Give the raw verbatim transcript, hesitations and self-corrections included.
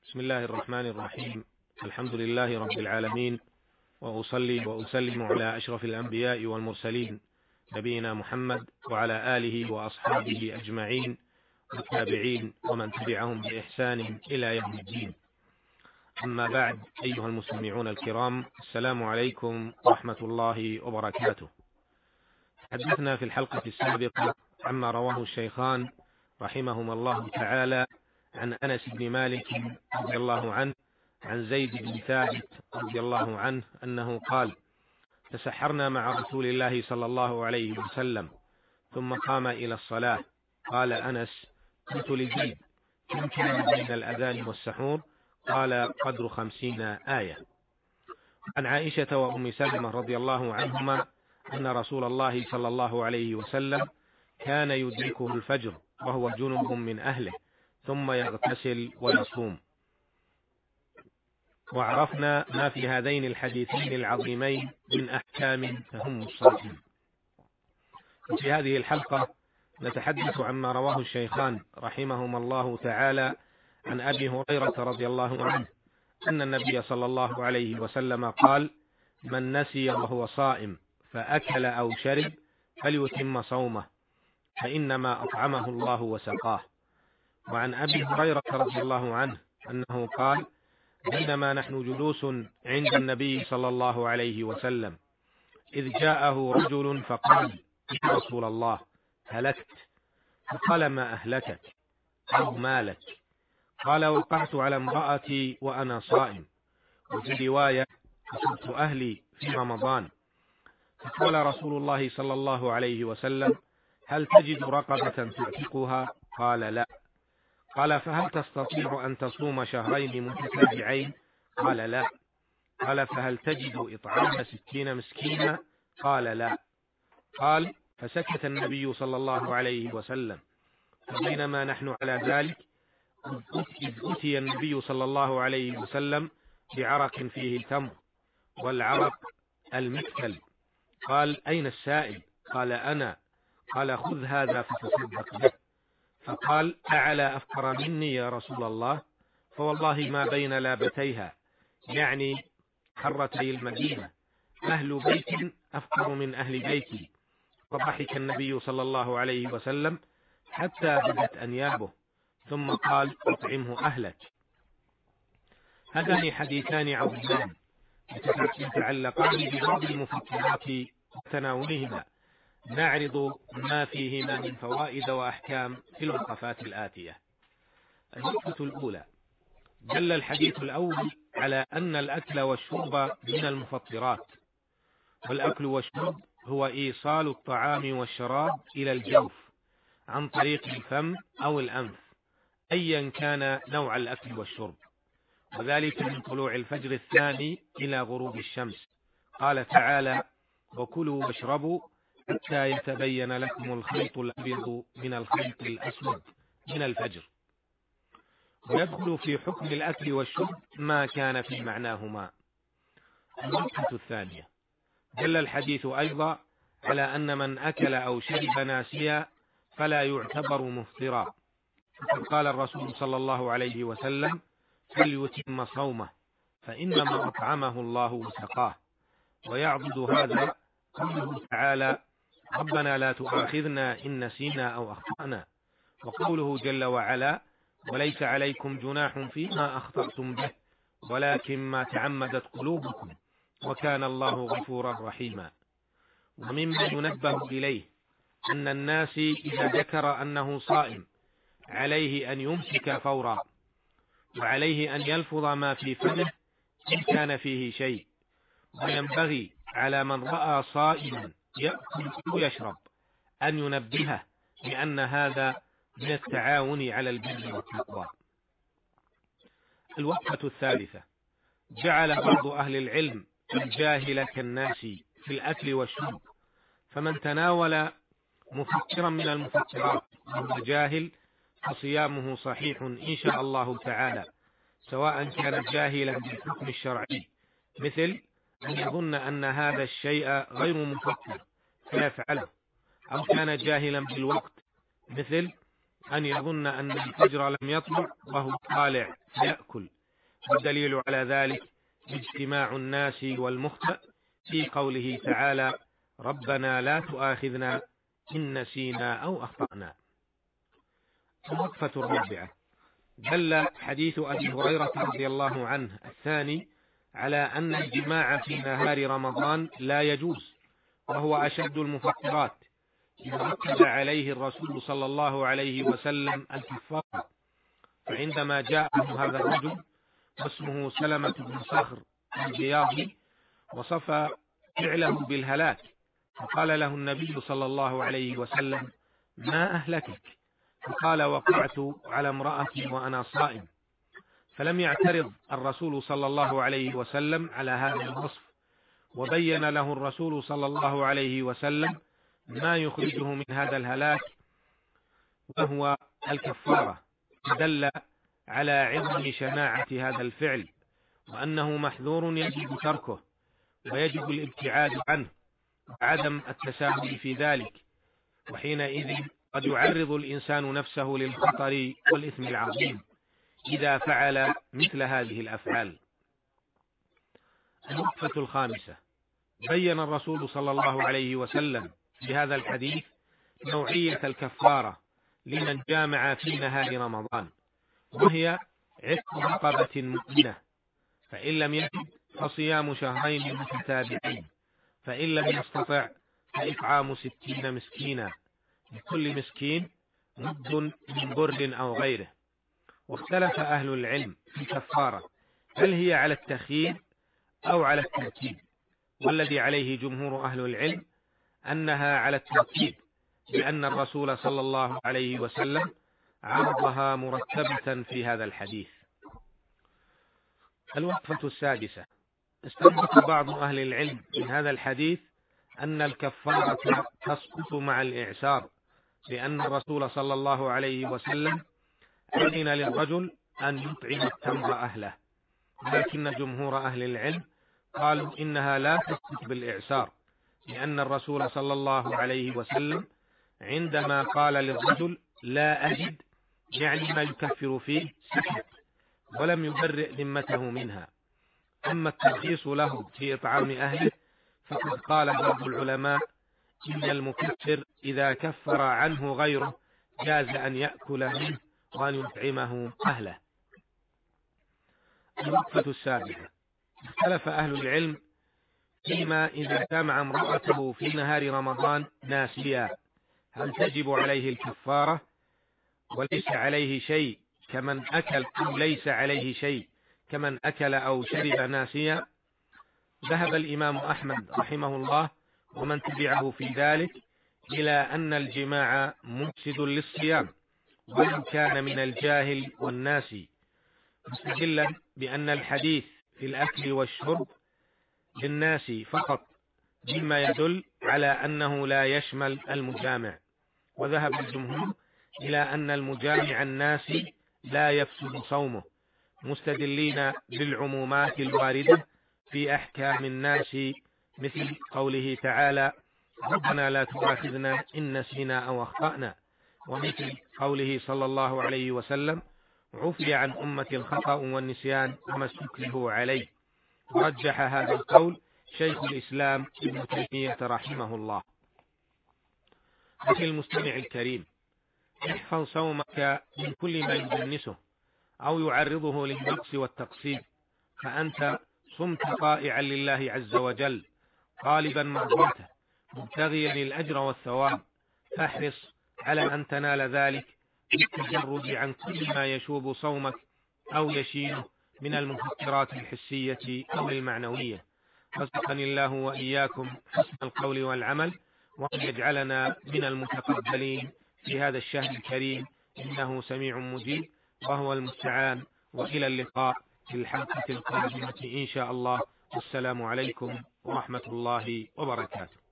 بسم الله الرحمن الرحيم. الحمد لله رب العالمين، وأصلي وأسلم على أشرف الأنبياء والمرسلين نبينا محمد وعلى آله وأصحابه أجمعين والتابعين ومن تبعهم بإحسان إلى يوم الدين. أما بعد، أيها المستمعون الكرام، السلام عليكم ورحمة الله وبركاته. تحدثنا في الحلقة السابقة عما رواه الشيخان رحمهما الله تعالى عن أنس بن مالك رضي الله عنه عن زيد بن ثابت رضي الله عنه أنه قال: تسحرنا مع رسول الله صلى الله عليه وسلم ثم قام إلى الصلاة. قال أنس: قلت لزيد: كم كان بين الأذان والسحور؟ قال: قدر خمسين آية. عن عائشة وأم سلمة رضي الله عنهما أن رسول الله صلى الله عليه وسلم كان يدركه الفجر وهو جنب من أهله ثم يغتسل ويصوم. وعرفنا ما في هذين الحديثين العظيمين من أحكام تهم الصائم. في هذه الحلقة نتحدث عما رواه الشيخان رحمهما الله تعالى عن أبي هريرة رضي الله عنه أن النبي صلى الله عليه وسلم قال: من نسي وهو صائم فأكل أو شرب فليتم صومه فإنما أطعمه الله وسقاه. وعن أبي هريرة رضي الله عنه أنه قال: بينما نحن جلوس عند النبي صلى الله عليه وسلم إذ جاءه رجل فقال: يا رسول الله، هلكت. فقال: ما أهلكك أو مالك؟ قال: وقعت على امرأتي وأنا صائم. وفي رواية: أصبت أهلي في رمضان. فقال رسول الله صلى الله عليه وسلم: هل تجد رقبة تعتقها؟ قال: لا. قال: فهل تستطيع أن تصوم شهرين متتابعين؟ قال: لا. قال: فهل تجد إطعام ستين مسكينا؟ قال: لا. قال: فسكت النبي صلى الله عليه وسلم. فبينما نحن على ذلك إذ أتي النبي صلى الله عليه وسلم بعرق فيه تمر، والعرق المكتل. قال: أين السائل؟ قال: أنا. قال: خذ هذا فتصدق به. فقال: أعلى أفقر مني يا رسول الله؟ فوالله ما بين لابتيها، يعني حرتي المدينة، أهل بيت أفقر من أهل بيتي. فضحك النبي صلى الله عليه وسلم حتى بدت أنيابه، ثم قال: أطعمه أهلك. هذان حديثان عظيمان يتعلقان ببعض المفطرات وتناولهما. نعرض ما فيهما من فوائد وأحكام في الوقفات الآتية. الوقفة الأولى: دل الحديث الأول على أن الأكل والشرب من المفطرات، والأكل والشرب هو إيصال الطعام والشراب إلى الجوف عن طريق الفم أو الأنف، أيا كان نوع الأكل والشرب، وذلك من طلوع الفجر الثاني إلى غروب الشمس. قال تعالى: وكلوا واشربوا حتى يتبين لكم الخيط الأبيض من الخيط الأسود من الفجر. ويدخل في حكم الأكل والشرب ما كان في معناهما. النقطة الثانية: دل الحديث أيضا على أن من أكل أو شرب ناسيا فلا يعتبر مفطرا، فقد قال الرسول صلى الله عليه وسلم: فليتم صومه فإنما أطعمه الله وسقاه. ويعضد هذا قوله تعالى: ربنا لا تؤاخذنا إن نسينا أو أخطأنا، وقوله جل وعلا: وليس عليكم جناح فيما أخطأتم به ولكن ما تعمدت قلوبكم وكان الله غفورا رحيما. ومما ينبه إليه أن الناس إذا ذكر أنه صائم عليه أن يمسك فورا، وعليه أن يلفظ ما في فمه إن كان فيه شيء. وينبغي على من رأى صائما يأكل ويشرب أن ينبهه لأن هذا من التعاون على البر والتقوى. الوقفة الثالثة: جعل بعض أهل العلم الجاهل كالناس في الأكل والشرب، فمن تناول مفطرا من المفطرات وهو جاهل فصيامه صحيح إن شاء الله تعالى، سواء كان جاهلا بالحكم الشرعي، مثل أن يظن أن هذا الشيء غير مفطر فيفعله، أو كان جاهلا بالوقت، مثل أن يظن أن الفجر لم يطلع وهو طالع فيأكل والدليل على ذلك اجتماع الناس والمخطئ في قوله تعالى: ربنا لا تؤاخذنا إن نسينا أو أخطأنا. الوقفة الرابعة: دل حديث أبي هريرة رضي الله عنه الثاني على أن الجماع في نهار رمضان لا يجوز، وهو أشد المفطرات، إذ رتب عليه الرسول صلى الله عليه وسلم الكفارة. فعندما جاءه هذا الرجل واسمه سلمة بن صخر البياضي وصف فعله بالهلاك، فقال له النبي صلى الله عليه وسلم: ما أهلكك؟ فقال: وقعت على امرأتي وأنا صائم. فلم يعترض الرسول صلى الله عليه وسلم على هذا الوصف، وبين له الرسول صلى الله عليه وسلم ما يخرجه من هذا الهلاك وهو الكفارة، فدل على عظم شناعة هذا الفعل، وأنه محذور يجب تركه ويجب الابتعاد عنه وعدم التساهل في ذلك، وحينئذ قد يعرض الإنسان نفسه للخطر والإثم العظيم إذا فعل مثل هذه الأفعال. الوقفة الخامسة: بين الرسول صلى الله عليه وسلم في هذا الحديث نوعية الكفارة لمن جامع في نهار رمضان، وهي عتق رقبة مؤمنة، فإن لم يجد فصيام شهرين متتابعين، فإن لم يستطع فإطعام ستين مسكينا، لكل مسكين مد من بر أو غيره. واختلف أهل العلم في الكفارة هل هي على التخيير أو على الترتيب، والذي عليه جمهور أهل العلم أنها على الترتيب، لأن الرسول صلى الله عليه وسلم عرضها مرتبة في هذا الحديث. الوقفة السادسة: استنبط بعض أهل العلم من هذا الحديث أن الكفارة تسقط مع الإعسار، لأن الرسول صلى الله عليه وسلم أذن للرجل أن يطعم التمر أهله، لكن جمهور أهل العلم قالوا إنها لا تسقط بالإعسار، لأن الرسول صلى الله عليه وسلم عندما قال للرجل لا أجد يعني ما يكفر فيه سكت ولم يبرئ ذمته منها. أما الترخيص له في إطعام أهله فقد قال بعض العلماء إن المكفر إذا كفر عنه غيره جاز أن يأكل منه وأن يطعمه أهله. الوقفة السابعة: اختلف أهل العلم فيما إذا جامع امرأته في نهار رمضان ناسيا هل تجب عليه الكفارة وليس عليه شيء كمن أكل، أو ليس عليه شيء كمن أكل أو شرب ناسيا. ذهب الإمام أحمد رحمه الله ومن تبعه في ذلك إلى أن الجماع مفسد للصيام ولو كان من الجاهل والناسي، مستدلا بأن الحديث في الأكل والشرب للناس فقط، مما يدل على أنه لا يشمل المجامع. وذهب الجمهور إلى أن المجامع الناسي لا يفسد صومه، مستدلين بالعمومات الواردة في أحكام الناس، مثل قوله تعالى: ربنا لا تؤاخذنا إن نسينا أو أخطأنا، ومثل قوله صلى الله عليه وسلم: عفي عن أمة الخطأ والنسيان وما استكرهوا عليه. ورجح هذا القول شيخ الإسلام ابن تيمية رحمه الله. أخي المستمع الكريم، احفظ صومك من كل ما يدنسه أو يعرضه للنقص والتقصير، فأنت صمت طائعا لله عز وجل طالبا مرضاته مبتغيا الأجر والثواب، فاحرص على أن تنال ذلك بالتجرد عن كل ما يشوب صومك أو يشينه من المفطرات الحسية أو المعنوية. رزقني الله وإياكم حسن القول والعمل، وأن يجعلنا من المتقبلين في هذا الشهر الكريم، إنه سميع مجيب وهو المستعان. وإلى اللقاء في الحلقة القادمة إن شاء الله، والسلام عليكم ورحمة الله وبركاته.